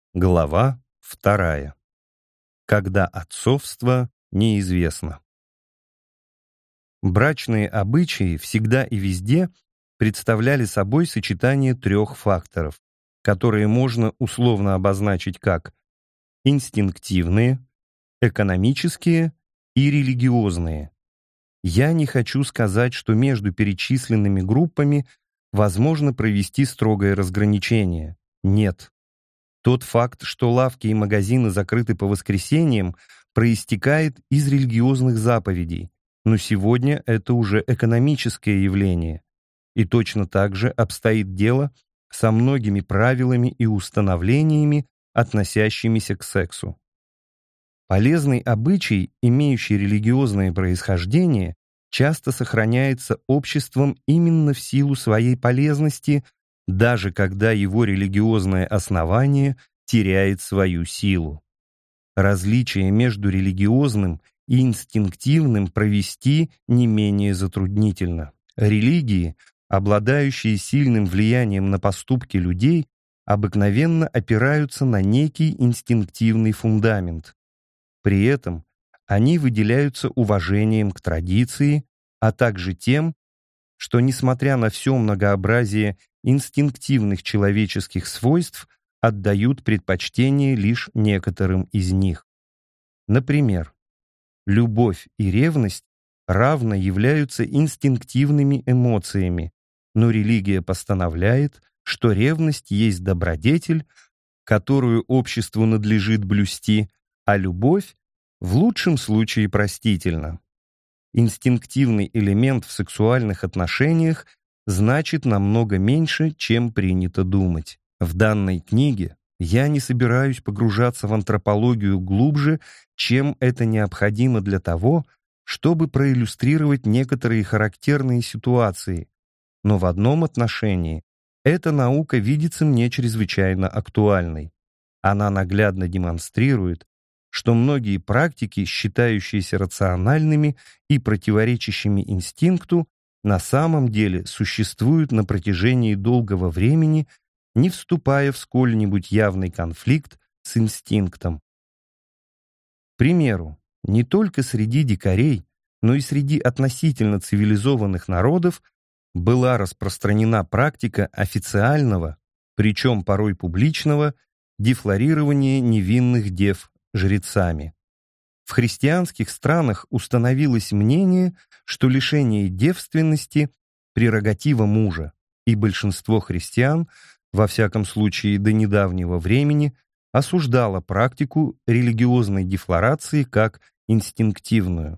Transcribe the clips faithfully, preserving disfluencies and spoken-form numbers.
Глава вторая. Когда отцовство неизвестно. Брачные обычаи всегда и везде представляли собой сочетание трех факторов, которые можно условно обозначить как инстинктивные, экономические и религиозные. Я не хочу сказать, что между перечисленными группами возможно провести строгое разграничение. Нет. Тот факт, что лавки и магазины закрыты по воскресеньям, проистекает из религиозных заповедей, но сегодня это уже экономическое явление. И точно так же обстоит дело со многими правилами и установлениями, относящимися к сексу. Полезный обычай, имеющий религиозное происхождение, часто сохраняется обществом именно в силу своей полезности, даже когда его религиозное основание теряет свою силу. Различие между религиозным и инстинктивным провести не менее затруднительно. Религии, обладающие сильным влиянием на поступки людей, обыкновенно опираются на некий инстинктивный фундамент. При этом они выделяются уважением к традиции, а также тем, что, несмотря на все многообразие инстинктивных человеческих свойств, отдают предпочтение лишь некоторым из них. Например, любовь и ревность равно являются инстинктивными эмоциями, но религия постановляет, что ревность есть добродетель, которую обществу надлежит блюсти, а любовь в лучшем случае простительна. Инстинктивный элемент в сексуальных отношениях значит намного меньше, чем принято думать. В данной книге я не собираюсь погружаться в антропологию глубже, чем это необходимо для того, чтобы проиллюстрировать некоторые характерные ситуации. Но в одном отношении эта наука видится мне чрезвычайно актуальной. Она наглядно демонстрирует, что многие практики, считающиеся рациональными и противоречащими инстинкту, на самом деле существуют на протяжении долгого времени, не вступая в сколь-нибудь явный конфликт с инстинктом. К примеру, не только среди дикарей, но и среди относительно цивилизованных народов была распространена практика официального, причем порой публичного, дефлорирования невинных дев жрецами. В христианских странах установилось мнение, что лишение девственности – прерогатива мужа, и большинство христиан, во всяком случае до недавнего времени, осуждало практику религиозной дефлорации как инстинктивную.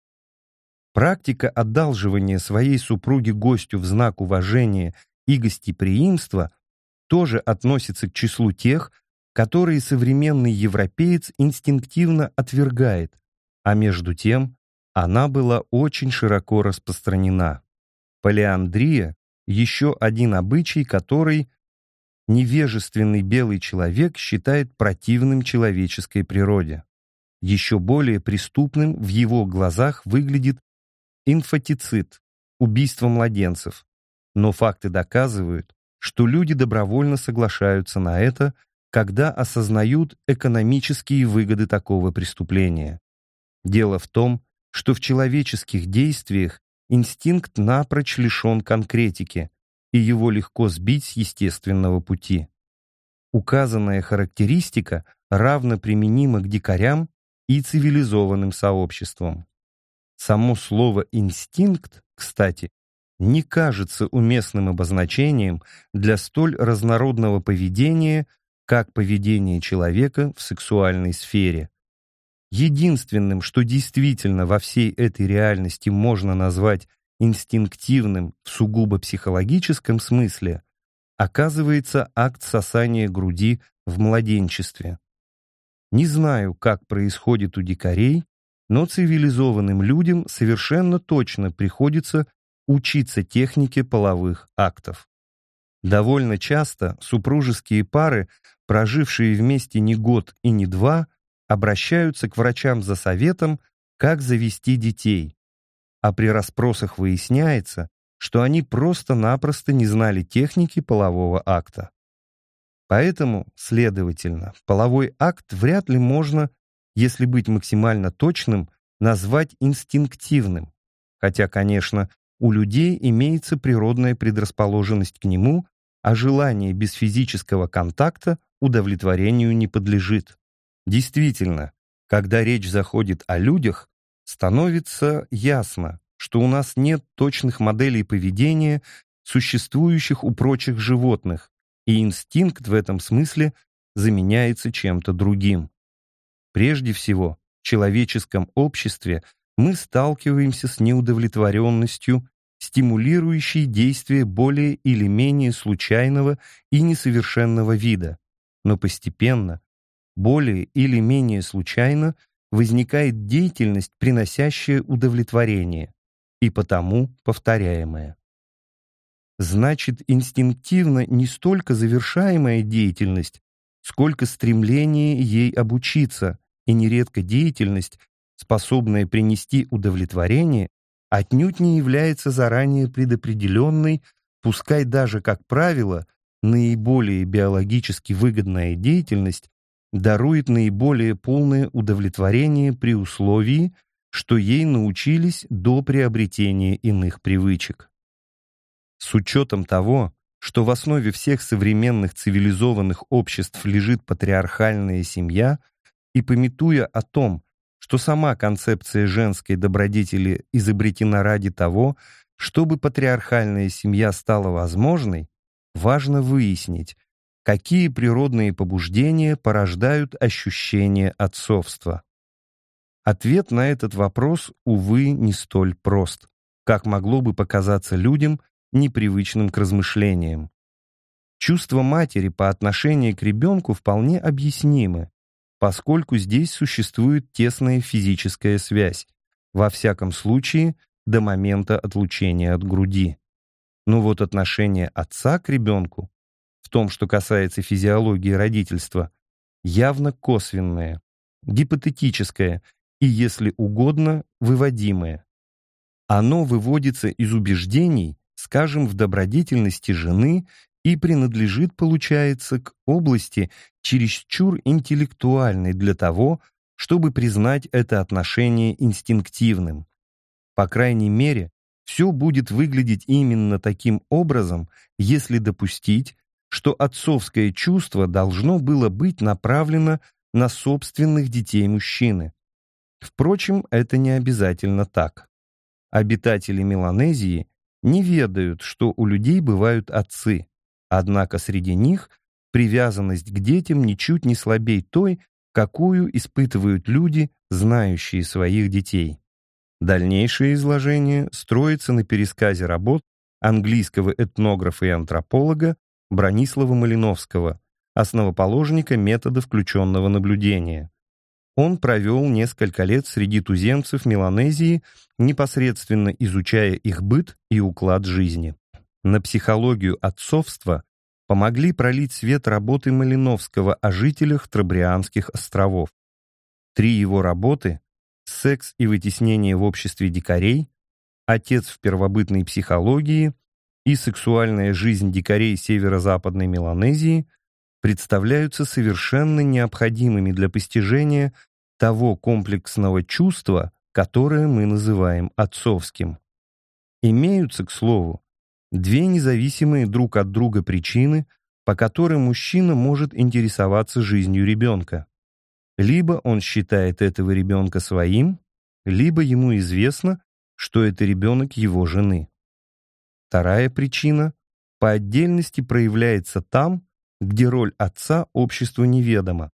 Практика одалживания своей супруги гостю в знак уважения и гостеприимства тоже относится к числу тех, которые современный европеец инстинктивно отвергает, а между тем она была очень широко распространена. Полиандрия – еще один обычай, который невежественный белый человек считает противным человеческой природе. Еще более преступным в его глазах выглядит инфантицид – убийство младенцев. Но факты доказывают, что люди добровольно соглашаются на это, когда осознают экономические выгоды такого преступления. Дело в том, что в человеческих действиях инстинкт напрочь лишен конкретики, и его легко сбить с естественного пути. Указанная характеристика равно применима к дикарям и цивилизованным сообществам. Само слово «инстинкт», кстати, не кажется уместным обозначением для столь разнородного поведения, как поведение человека в сексуальной сфере. Единственным, что действительно во всей этой реальности можно назвать инстинктивным в сугубо психологическом смысле, оказывается акт сосания груди в младенчестве. Не знаю, как происходит у дикарей, но цивилизованным людям совершенно точно приходится учиться технике половых актов. Довольно часто супружеские пары, прожившие вместе не год и не два, обращаются к врачам за советом, как завести детей, а при расспросах выясняется, что они просто-напросто не знали техники полового акта. Поэтому, следовательно, половой акт вряд ли можно, если быть максимально точным, назвать инстинктивным, хотя, конечно, у людей имеется природная предрасположенность к нему, а желание без физического контакта удовлетворению не подлежит. Действительно, когда речь заходит о людях, становится ясно, что у нас нет точных моделей поведения, существующих у прочих животных, и инстинкт в этом смысле заменяется чем-то другим. Прежде всего, в человеческом обществе мы сталкиваемся с неудовлетворенностью, стимулирующей действия более или менее случайного и несовершенного вида, но постепенно, более или менее случайно, возникает деятельность, приносящая удовлетворение, и потому повторяемая. Значит, инстинктивно не столько завершаемая деятельность, сколько стремление ей обучиться, и нередко деятельность, способная принести удовлетворение, отнюдь не является заранее предопределенной, пускай даже, как правило, наиболее биологически выгодная деятельность дарует наиболее полное удовлетворение при условии, что ей научились до приобретения иных привычек. С учетом того, что в основе всех современных цивилизованных обществ лежит патриархальная семья, и памятуя о том, что сама концепция женской добродетели изобретена ради того, чтобы патриархальная семья стала возможной, важно выяснить, какие природные побуждения порождают ощущение отцовства. Ответ на этот вопрос, увы, не столь прост, как могло бы показаться людям, непривычным к размышлениям. Чувства матери по отношению к ребенку вполне объяснимы, поскольку здесь существует тесная физическая связь, во всяком случае до момента отлучения от груди. Но вот отношение отца к ребенку, в том, что касается физиологии родительства, явно косвенное, гипотетическое и, если угодно, выводимое. Оно выводится из убеждений, скажем, в добродетельности жены и принадлежит, получается, к области чересчур интеллектуальной для того, чтобы признать это отношение инстинктивным. По крайней мере, все будет выглядеть именно таким образом, если допустить, что отцовское чувство должно было быть направлено на собственных детей мужчины. Впрочем, это не обязательно так. Обитатели Меланезии не ведают, что у людей бывают отцы, однако среди них привязанность к детям ничуть не слабей той, какую испытывают люди, знающие своих детей. Дальнейшее изложение строится на пересказе работ английского этнографа и антрополога Бронислава Малиновского, основоположника метода включенного наблюдения. Он провел несколько лет среди туземцев Меланезии, непосредственно изучая их быт и уклад жизни. На психологию отцовства помогли пролить свет работы Малиновского о жителях Трабрианских островов. Три его работы «Секс и вытеснение в обществе дикарей», «Отец в первобытной психологии» и «Сексуальная жизнь дикарей северо-западной Меланезии» представляются совершенно необходимыми для постижения того комплексного чувства, которое мы называем отцовским. Имеются, к слову, две независимые друг от друга причины, по которым мужчина может интересоваться жизнью ребенка. Либо он считает этого ребенка своим, либо ему известно, что это ребенок его жены. Вторая причина по отдельности проявляется там, где роль отца обществу неведома.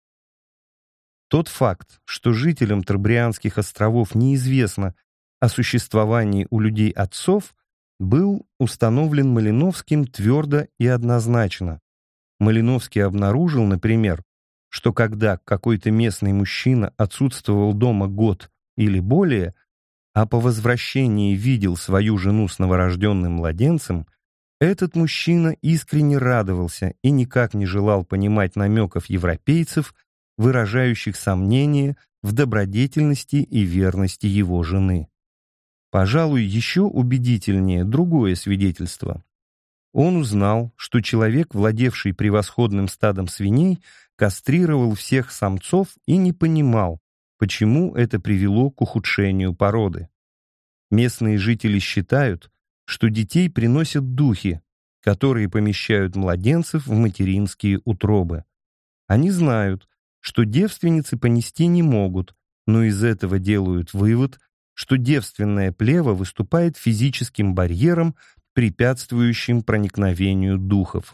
Тот факт, что жителям Трабрианских островов неизвестно о существовании у людей отцов, был установлен Малиновским твердо и однозначно. Малиновский обнаружил, например, что когда какой-то местный мужчина отсутствовал дома год или более, а по возвращении видел свою жену с новорожденным младенцем, этот мужчина искренне радовался и никак не желал понимать намеков европейцев, выражающих сомнение в добродетельности и верности его жены. Пожалуй, еще убедительнее другое свидетельство. Он узнал, что человек, владевший превосходным стадом свиней, кастрировал всех самцов и не понимал, почему это привело к ухудшению породы. Местные жители считают, что детей приносят духи, которые помещают младенцев в материнские утробы. Они знают, что девственницы понести не могут, но из этого делают вывод, что девственное плево выступает физическим барьером, препятствующим проникновению духов.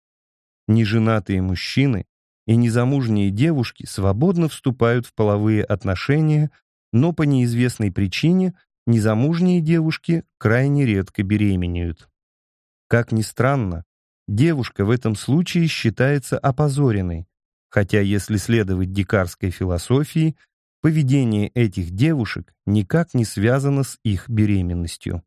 Неженатые мужчины и незамужние девушки свободно вступают в половые отношения, но по неизвестной причине незамужние девушки крайне редко беременеют. Как ни странно, девушка в этом случае считается опозоренной, хотя, если следовать дикарской философии, поведение этих девушек никак не связано с их беременностью.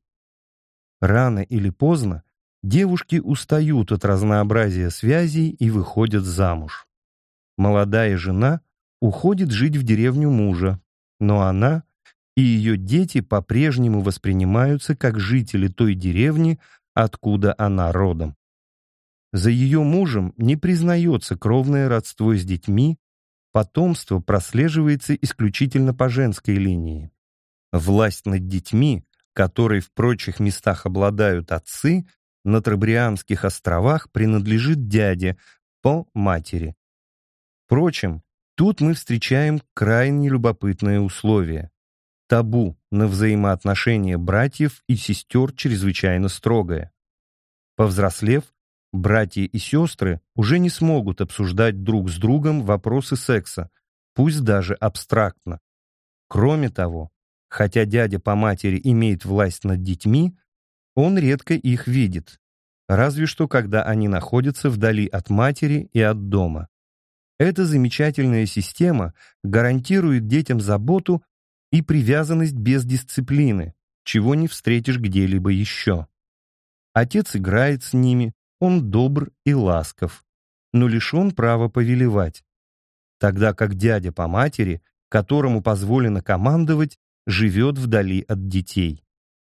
Рано или поздно девушки устают от разнообразия связей и выходят замуж. Молодая жена уходит жить в деревню мужа, но она и ее дети по-прежнему воспринимаются как жители той деревни, откуда она родом. За ее мужем не признается кровное родство с детьми, потомство прослеживается исключительно по женской линии. Власть над детьми, которой в прочих местах обладают отцы, на Трабрианских островах принадлежит дяде по матери. Впрочем, тут мы встречаем крайне любопытное условие. Табу на взаимоотношения братьев и сестер чрезвычайно строгое. Повзрослев, братья и сестры уже не смогут обсуждать друг с другом вопросы секса, пусть даже абстрактно. Кроме того, хотя дядя по матери имеет власть над детьми, он редко их видит, разве что когда они находятся вдали от матери и от дома. Эта замечательная система гарантирует детям заботу и привязанность без дисциплины, чего не встретишь где-либо еще. Отец играет с ними, он добр и ласков, но лишен права повелевать, тогда как дядя по матери, которому позволено командовать, живет вдали от детей.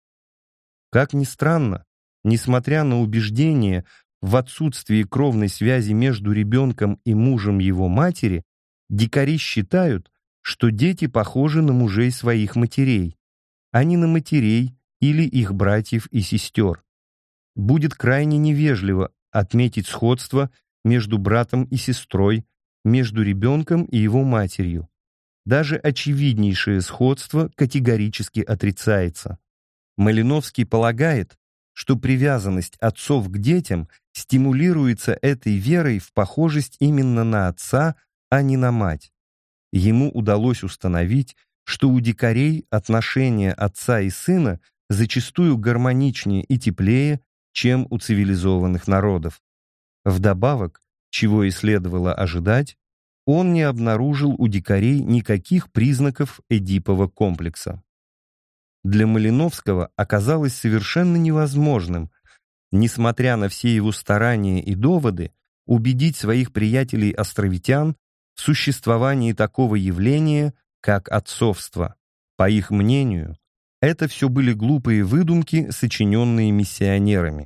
Как ни странно, несмотря на убеждение в отсутствии кровной связи между ребенком и мужем его матери, дикари считают, что дети похожи на мужей своих матерей, а не на матерей или их братьев и сестер. Будет крайне невежливо отметить сходство между братом и сестрой, между ребенком и его матерью. Даже очевиднейшее сходство категорически отрицается. Малиновский полагает, что привязанность отцов к детям стимулируется этой верой в похожесть именно на отца, а не на мать. Ему удалось установить, что у дикарей отношения отца и сына зачастую гармоничнее и теплее, чем у цивилизованных народов. Вдобавок, чего и следовало ожидать, он не обнаружил у дикарей никаких признаков эдипового комплекса. Для Малиновского оказалось совершенно невозможным, несмотря на все его старания и доводы, убедить своих приятелей-островитян в существовании такого явления, как отцовство. По их мнению, это все были глупые выдумки, сочиненные миссионерами.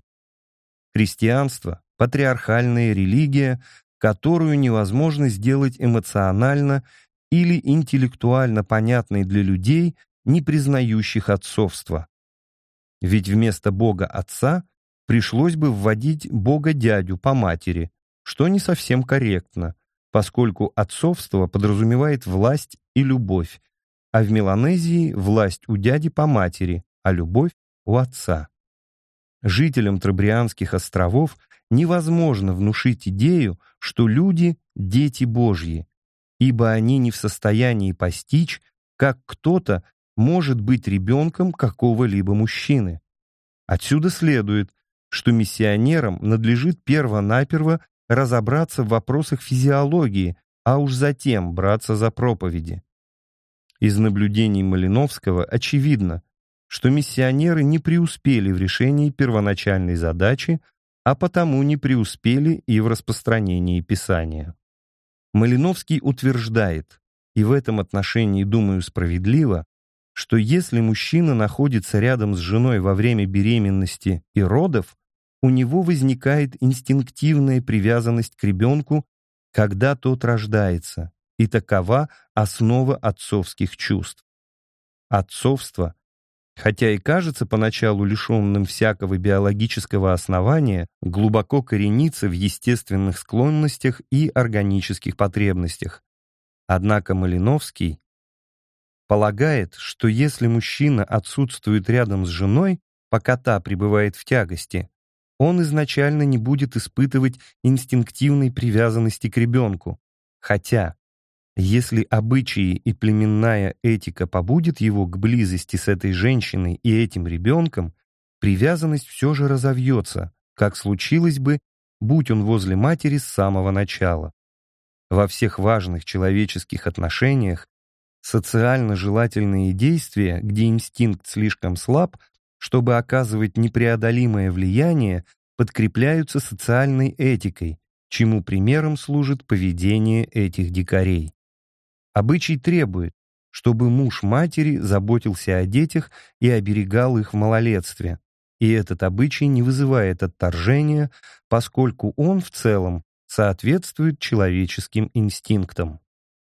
Христианство – патриархальная религия, которую невозможно сделать эмоционально или интеллектуально понятной для людей, не признающих отцовства. Ведь вместо Бога Отца пришлось бы вводить Бога-дядю по матери, что не совсем корректно, поскольку отцовство подразумевает власть и любовь, а в Меланезии власть у дяди по матери, а любовь у отца. Жителям Трабрианских островов невозможно внушить идею, что люди – дети Божьи, ибо они не в состоянии постичь, как кто-то может быть ребенком какого-либо мужчины. Отсюда следует, что миссионерам надлежит перво-наперво разобраться в вопросах физиологии, а уж затем браться за проповеди. Из наблюдений Малиновского очевидно, что миссионеры не преуспели в решении первоначальной задачи, а потому не преуспели и в распространении Писания. Малиновский утверждает, и в этом отношении, думаю, справедливо, что если мужчина находится рядом с женой во время беременности и родов, у него возникает инстинктивная привязанность к ребенку, когда тот рождается, и такова основа отцовских чувств. Отцовство, хотя и кажется поначалу лишенным всякого биологического основания, глубоко коренится в естественных склонностях и органических потребностях. Однако Малиновский полагает, что если мужчина отсутствует рядом с женой, пока та пребывает в тягости, он изначально не будет испытывать инстинктивной привязанности к ребенку, хотя, если обычаи и племенная этика побудит его к близости с этой женщиной и этим ребенком, привязанность все же разовьется, как случилось бы, будь он возле матери с самого начала. Во всех важных человеческих отношениях социально желательные действия, где инстинкт слишком слаб, чтобы оказывать непреодолимое влияние, подкрепляются социальной этикой, чему примером служит поведение этих дикарей. Обычай требует, чтобы муж матери заботился о детях и оберегал их в малолетстве, и этот обычай не вызывает отторжения, поскольку он в целом соответствует человеческим инстинктам.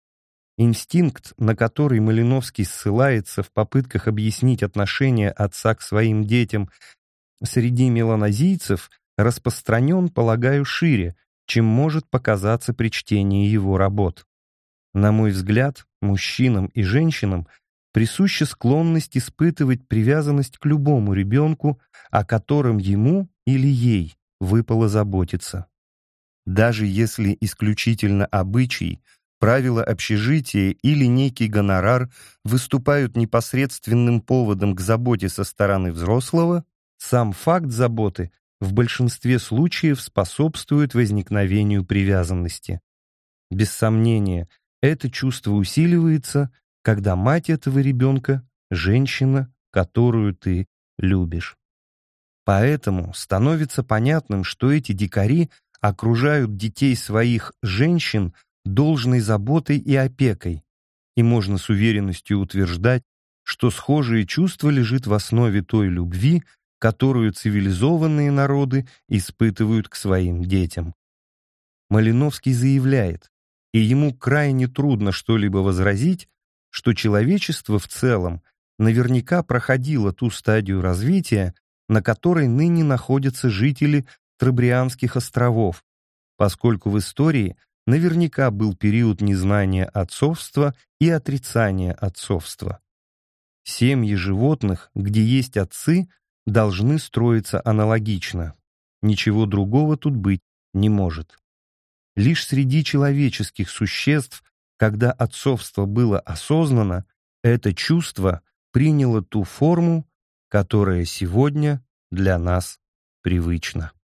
Инстинкт, на который Малиновский ссылается в попытках объяснить отношение отца к своим детям среди меланезийцев, распространен, полагаю, шире, чем может показаться при чтении его работ. На мой взгляд, мужчинам и женщинам присуща склонность испытывать привязанность к любому ребенку, о котором ему или ей выпало заботиться. Даже если исключительно обычай, правила общежития или некий гонорар выступают непосредственным поводом к заботе со стороны взрослого, сам факт заботы в большинстве случаев способствует возникновению привязанности. Без сомнения, это чувство усиливается, когда мать этого ребенка – женщина, которую ты любишь. Поэтому становится понятным, что эти дикари окружают детей своих женщин должной заботой и опекой, и можно с уверенностью утверждать, что схожее чувство лежит в основе той любви, которую цивилизованные народы испытывают к своим детям. Малиновский заявляет, и ему крайне трудно что-либо возразить, что человечество в целом наверняка проходило ту стадию развития, на которой ныне находятся жители Трабрианских островов, поскольку в истории наверняка был период незнания отцовства и отрицания отцовства. Семьи животных, где есть отцы, должны строиться аналогично. Ничего другого тут быть не может. Лишь среди человеческих существ, когда отцовство было осознано, это чувство приняло ту форму, которая сегодня для нас привычна.